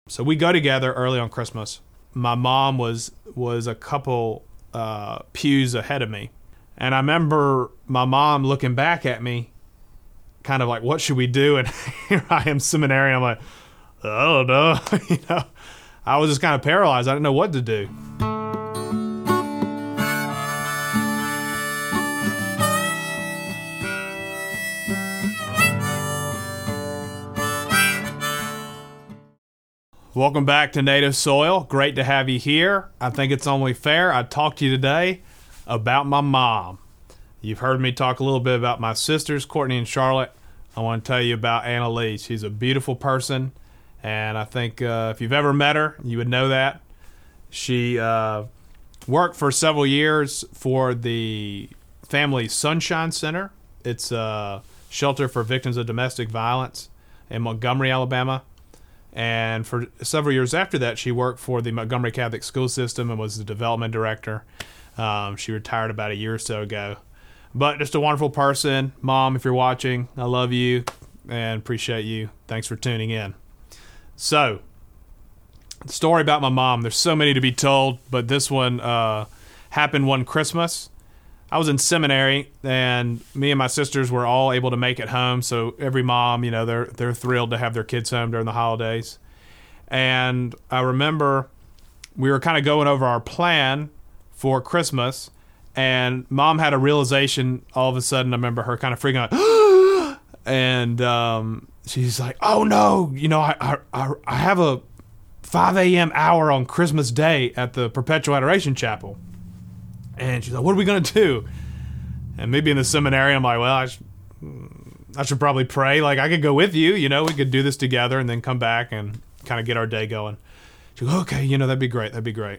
So we go together early on Christmas. My mom was a couple pews ahead of me. And I remember my mom looking back at me, kind of like, what should we do? And here I am, seminary. I'm like, I don't know. I was just kind of paralyzed. I didn't know what to do. Welcome back to Native Soil. Great to have you here. I think it's only fair I talk to you today about my mom. You've heard me talk a little bit about my sisters, Courtney and Charlotte. I want to tell you about Anna Lee. She's a beautiful person, and I think if you've ever met her, you would know that. She worked for several years for the Family Sunshine Center. It's a shelter for victims of domestic violence in Montgomery, Alabama. And for several years after that, she worked for the Montgomery Catholic School System and was the development director. She retired about a year or so ago. But just a wonderful person. Mom, if you're watching, I love you and appreciate you. Thanks for tuning in. So, the story about my mom. There's so many to be told, but this one happened one Christmas. I was in seminary, and me and my sisters were all able to make it home. So every mom, they're thrilled to have their kids home during the holidays. And I remember we were kind of going over our plan for Christmas, and Mom had a realization all of a sudden. I remember her kind of freaking out, and she's like, "Oh no, I have a 5 a.m. hour on Christmas Day at the Perpetual Adoration Chapel." And she's like, "What are we going to do?" And me being in the seminary, I'm like, well, I should probably pray. Like, I could go with you, we could do this together and then come back and kind of get our day going. She goes, okay, that'd be great. That'd be great.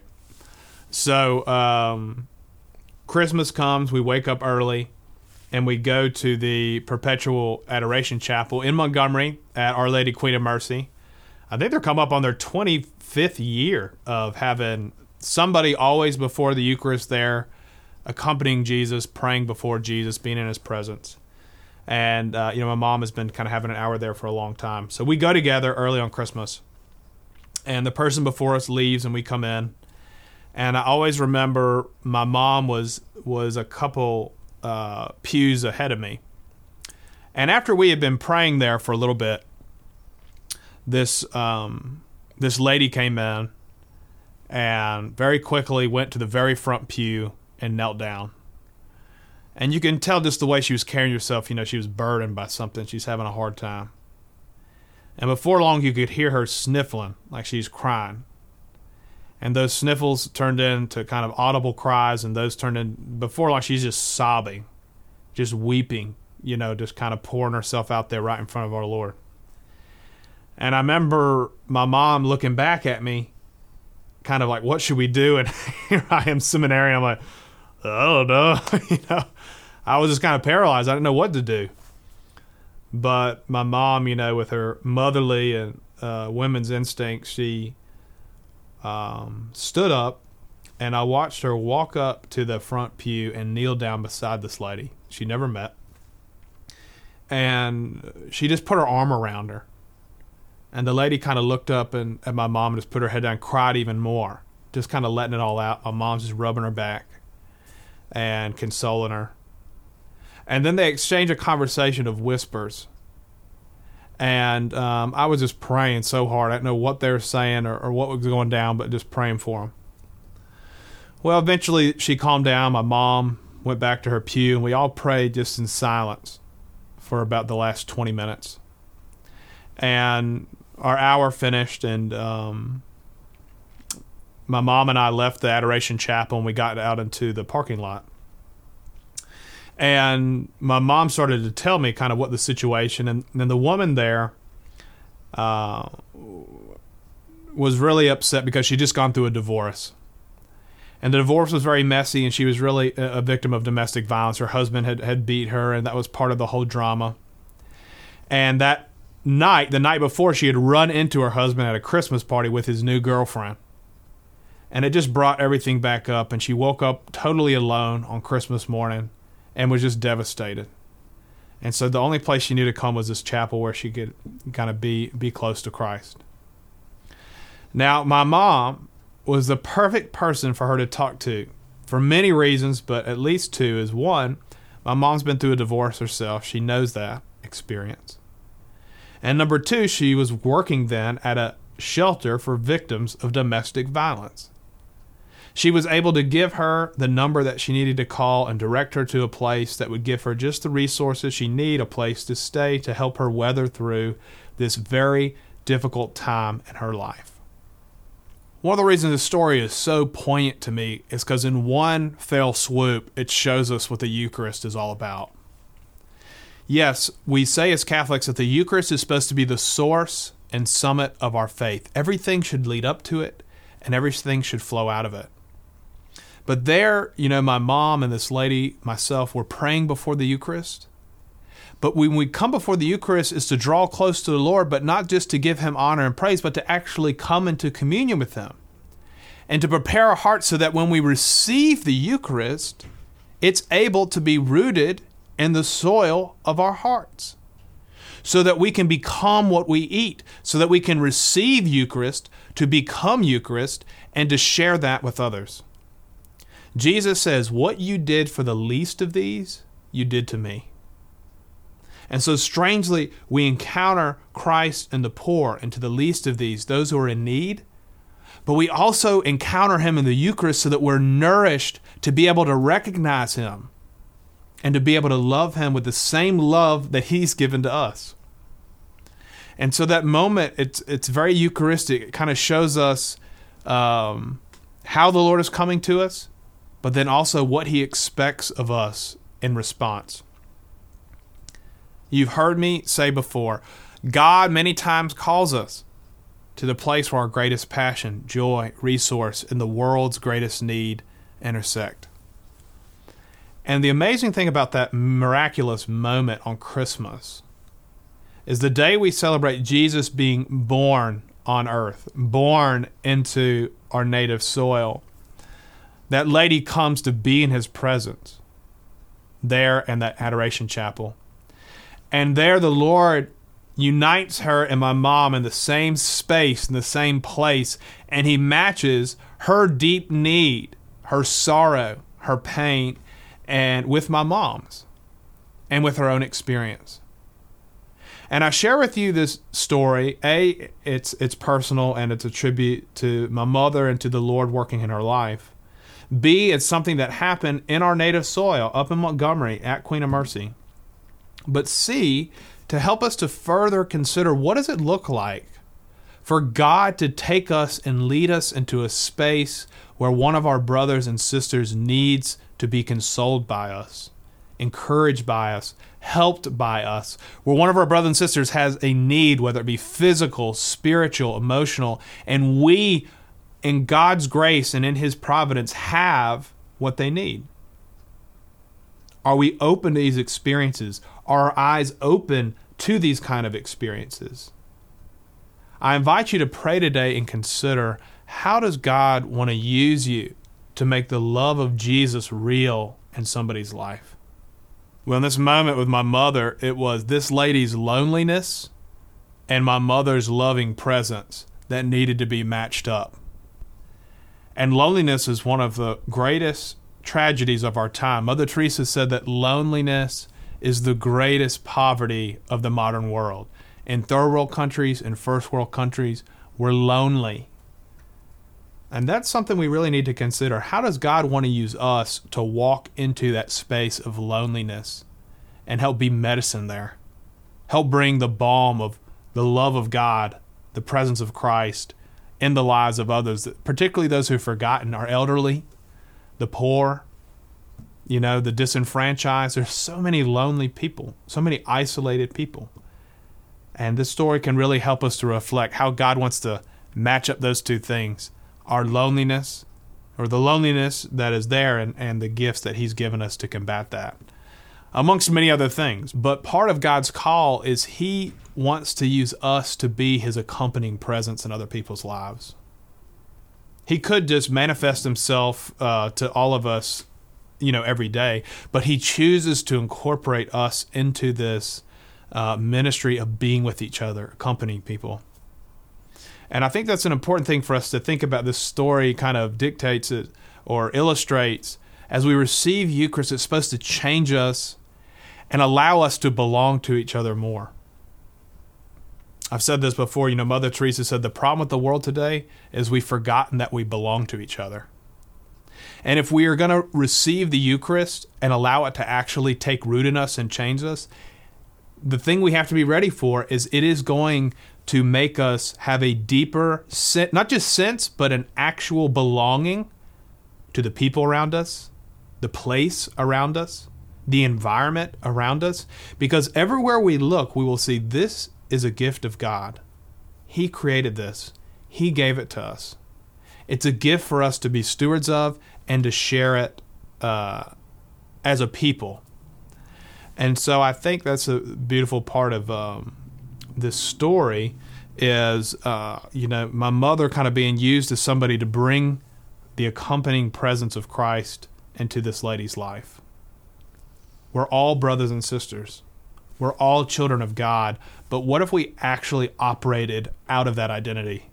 So Christmas comes, we wake up early, and we go to the Perpetual Adoration Chapel in Montgomery at Our Lady Queen of Mercy. I think they're come up on their 25th year of having somebody always before the Eucharist there, accompanying Jesus, praying before Jesus, being in his presence. And, my mom has been kind of having an hour there for a long time. So we go together early on Christmas, and the person before us leaves and we come in. And I always remember my mom was a couple pews ahead of me. And after we had been praying there for a little bit, this lady came in and very quickly went to the very front pew and knelt down. And you can tell just the way she was carrying herself, she was burdened by something. She's having a hard time. And before long, you could hear her sniffling like she's crying. And those sniffles turned into kind of audible cries, and those turned in, before long, she's just sobbing, just weeping, just kind of pouring herself out there right in front of our Lord. And I remember my mom looking back at me, kind of like, what should we do? And here I am, seminary. I'm like, I don't know. I was just kind of paralyzed. I didn't know what to do. But my mom, with her motherly and women's instincts, she stood up, and I watched her walk up to the front pew and kneel down beside this lady she never met. And she just put her arm around her. And the lady kind of looked up at my mom and just put her head down and cried even more, just kind of letting it all out. My mom's just rubbing her back and consoling her. And then they exchanged a conversation of whispers. And I was just praying so hard. I didn't know what they were saying or what was going down, but just praying for them. Well, eventually she calmed down. My mom went back to her pew, and we all prayed just in silence for about the last 20 minutes. And our hour finished, and my mom and I left the Adoration Chapel, and we got out into the parking lot. And my mom started to tell me kind of what the situation, and the woman there was really upset because she'd just gone through a divorce. And the divorce was very messy, and she was really a victim of domestic violence. Her husband had beat her, and that was part of the whole drama. And that night, the night before, she had run into her husband at a Christmas party with his new girlfriend. And it just brought everything back up, and she woke up totally alone on Christmas morning and was just devastated. And so the only place she knew to come was this chapel where she could kind of be close to Christ. Now, my mom was the perfect person for her to talk to for many reasons, but at least two is one, my mom's been through a divorce herself. She knows that experience. And number two, she was working then at a shelter for victims of domestic violence. She was able to give her the number that she needed to call and direct her to a place that would give her just the resources she need, a place to stay to help her weather through this very difficult time in her life. One of the reasons this story is so poignant to me is because in one fell swoop, it shows us what the Eucharist is all about. Yes, we say as Catholics that the Eucharist is supposed to be the source and summit of our faith. Everything should lead up to it, and everything should flow out of it. But there, my mom and this lady, myself, were praying before the Eucharist. But when we come before the Eucharist, is to draw close to the Lord, but not just to give him honor and praise, but to actually come into communion with him. And to prepare our hearts so that when we receive the Eucharist, it's able to be rooted in the soil of our hearts. So that we can become what we eat. So that we can receive Eucharist, to become Eucharist, and to share that with others. Jesus says, what you did for the least of these, you did to me. And so strangely, we encounter Christ in the poor and to the least of these, those who are in need. But we also encounter him in the Eucharist so that we're nourished to be able to recognize him and to be able to love him with the same love that he's given to us. And so that moment, it's very Eucharistic. It kind of shows us how the Lord is coming to us, but then also what he expects of us in response. You've heard me say before, God many times calls us to the place where our greatest passion, joy, resource, and the world's greatest need intersect. And the amazing thing about that miraculous moment on Christmas is the day we celebrate Jesus being born on earth, born into our native soil. That lady comes to be in his presence there in that adoration chapel. And there the Lord unites her and my mom in the same space, in the same place, and he matches her deep need, her sorrow, her pain, and with my mom's, and with her own experience. And I share with you this story. A, it's personal, and it's a tribute to my mother and to the Lord working in her life. B, it's something that happened in our native soil, up in Montgomery, at Queen of Mercy. But C, to help us to further consider what does it look like for God to take us and lead us into a space where one of our brothers and sisters needs to be consoled by us, encouraged by us, helped by us, where one of our brothers and sisters has a need, whether it be physical, spiritual, emotional, and we, in God's grace and in his providence, have what they need. Are we open to these experiences? Are our eyes open to these kind of experiences? I invite you to pray today and consider, how does God want to use you to make the love of Jesus real in somebody's life? Well, in this moment with my mother, it was this lady's loneliness and my mother's loving presence that needed to be matched up. And loneliness is one of the greatest tragedies of our time. Mother Teresa said that loneliness is the greatest poverty of the modern world. In third world countries, in first world countries, we're lonely. And that's something we really need to consider. How does God want to use us to walk into that space of loneliness and help be medicine there? Help bring the balm of the love of God, the presence of Christ in the lives of others, particularly those who've forgotten, our elderly, the poor, the disenfranchised. There's so many lonely people, so many isolated people. And this story can really help us to reflect how God wants to match up those two things, our loneliness, or the loneliness that is there, and the gifts that he's given us to combat that, amongst many other things. But part of God's call is he wants to use us to be his accompanying presence in other people's lives. He could just manifest himself to all of us, every day, but he chooses to incorporate us into this ministry of being with each other, accompanying people. And I think that's an important thing for us to think about. This story kind of dictates it or illustrates. As we receive Eucharist, it's supposed to change us and allow us to belong to each other more. I've said this before, Mother Teresa said the problem with the world today is we've forgotten that we belong to each other. And if we are going to receive the Eucharist and allow it to actually take root in us and change us, the thing we have to be ready for is it is going to make us have a deeper, not just sense, but an actual belonging to the people around us, the place around us, the environment around us. Because everywhere we look, we will see this is a gift of God. He created this. He gave it to us. It's a gift for us to be stewards of and to share it as a people. And so I think that's a beautiful part of this story is, my mother kind of being used as somebody to bring the accompanying presence of Christ into this lady's life. We're all brothers and sisters. We're all children of God. But what if we actually operated out of that identity?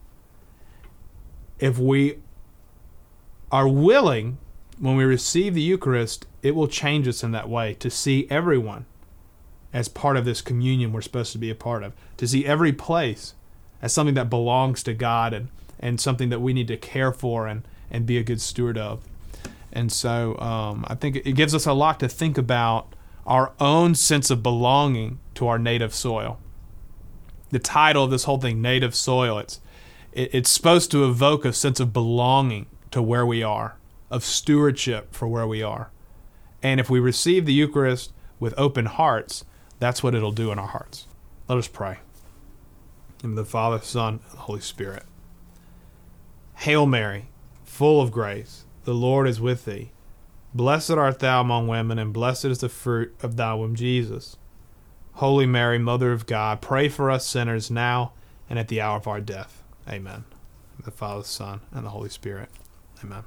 If we are willing, when we receive the Eucharist, it will change us in that way to see everyone as part of this communion we're supposed to be a part of, to see every place as something that belongs to God and something that we need to care for and be a good steward of. And so I think it gives us a lot to think about our own sense of belonging to our native soil. The title of this whole thing, Native Soil, it's supposed to evoke a sense of belonging to where we are, of stewardship for where we are. And if we receive the Eucharist with open hearts, that's what it'll do in our hearts. Let us pray. In the Father, Son, and the Holy Spirit. Hail Mary, full of grace, the Lord is with thee. Blessed art thou among women, and blessed is the fruit of thy womb, Jesus. Holy Mary, Mother of God, pray for us sinners now and at the hour of our death. Amen. In the Father, Son, and the Holy Spirit. Amen.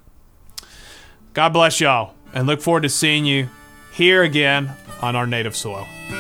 God bless y'all, and look forward to seeing you here again on our native soil.